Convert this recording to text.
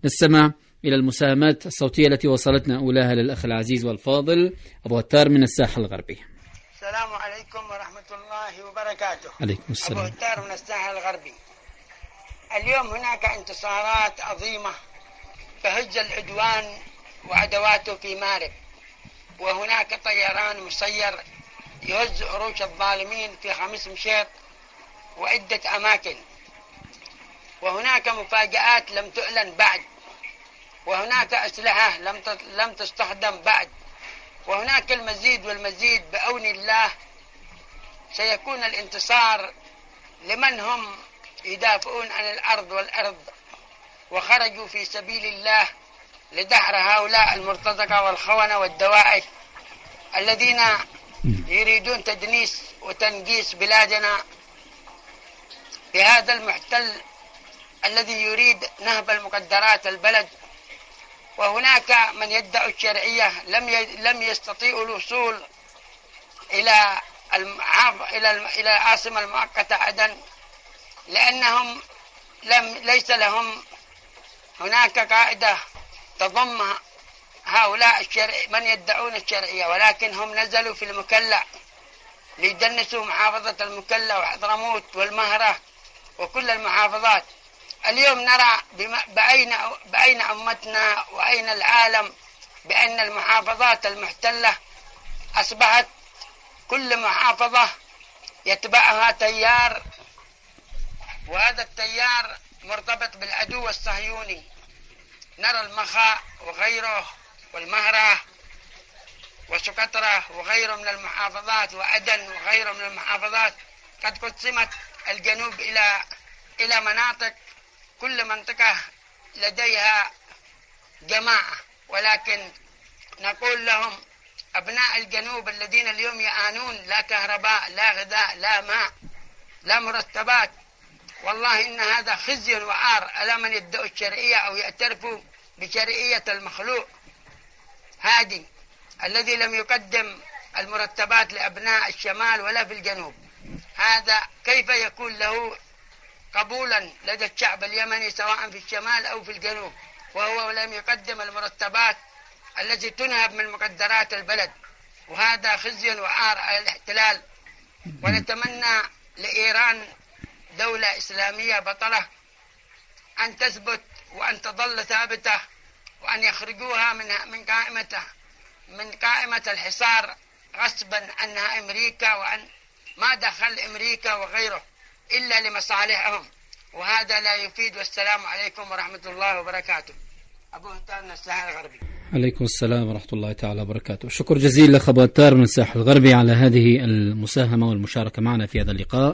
نستمع إلى المساهمات الصوتية التي وصلتنا أولاها للأخ العزيز والفاضل أبو هتار من الساحل الغربي. السلام عليكم ورحمة الله وبركاته. عليكم السلام. أبو هتار من الساحل الغربي. اليوم هناك انتصارات عظيمة فهج العدوان وأدواته في مارب، وهناك طيران مسير يهز عروش الظالمين في خميس مشيط وعدة أماكن، وهناك مفاجآت لم تعلن بعد، وهناك أسلحة لم تستخدم بعد، وهناك المزيد والمزيد. بعون الله سيكون الانتصار لمن هم يدافعون عن الأرض والأرض وخرجوا في سبيل الله لدحر هؤلاء المرتزقة والخونة والدواعش الذين يريدون تدنيس وتنقيس بلادنا بهذا المحتل الذي يريد نهب المقدرات البلد. وهناك من يدعي الشرعية لم يستطيعوا الوصول إلى العاصمة المؤقتة عدن لأنهم ليس لهم هناك قاعدة تضم هؤلاء من يدعون الشرعية، ولكن هم نزلوا في المكلا ليدنسوا محافظة المكلا وحضرموت والمهرة وكل المحافظات. اليوم نرى بأين أمتنا وأين العالم بأن المحافظات المحتلة أصبحت كل محافظة يتبعها تيار، وهذا التيار مرتبط بالعدو الصهيوني. نرى المخا وغيره والمهرة وسقطرة وغيره من المحافظات وعدن وغيره من المحافظات قد قسمت الجنوب إلى مناطق، كل منطقة لديها جماعة، ولكن نقول لهم أبناء الجنوب الذين اليوم يعانون لا كهرباء لا غذاء لا ماء لا مرتبات، والله إن هذا خزي وعار على من يدعوا الشرعية أو يعترفوا بشرعية المخلوق هادي الذي لم يقدم المرتبات لأبناء الشمال ولا في الجنوب. هذا كيف يكون له قبولا لدى الشعب اليمني سواء في الشمال أو في الجنوب وهو لم يقدم المرتبات التي تنهب من مقدرات البلد؟ وهذا خزي وعار على الاحتلال. ونتمنى لإيران دولة إسلامية بطلة أن تثبت وأن تظل ثابتة، وأن يخرجوها من قائمة الحصار غصبا عنها أمريكا، وأن ما دخل أمريكا وغيره إلا لمصالحهم، وهذا لا يفيد. والسلام عليكم ورحمة الله وبركاته. أبو هتار من الساحل الغربي. عليكم السلام ورحمة الله تعالى وبركاته. شكر جزيل لأخ أبو هتار من الساحل الغربي على هذه المساهمة والمشاركة معنا في هذا اللقاء.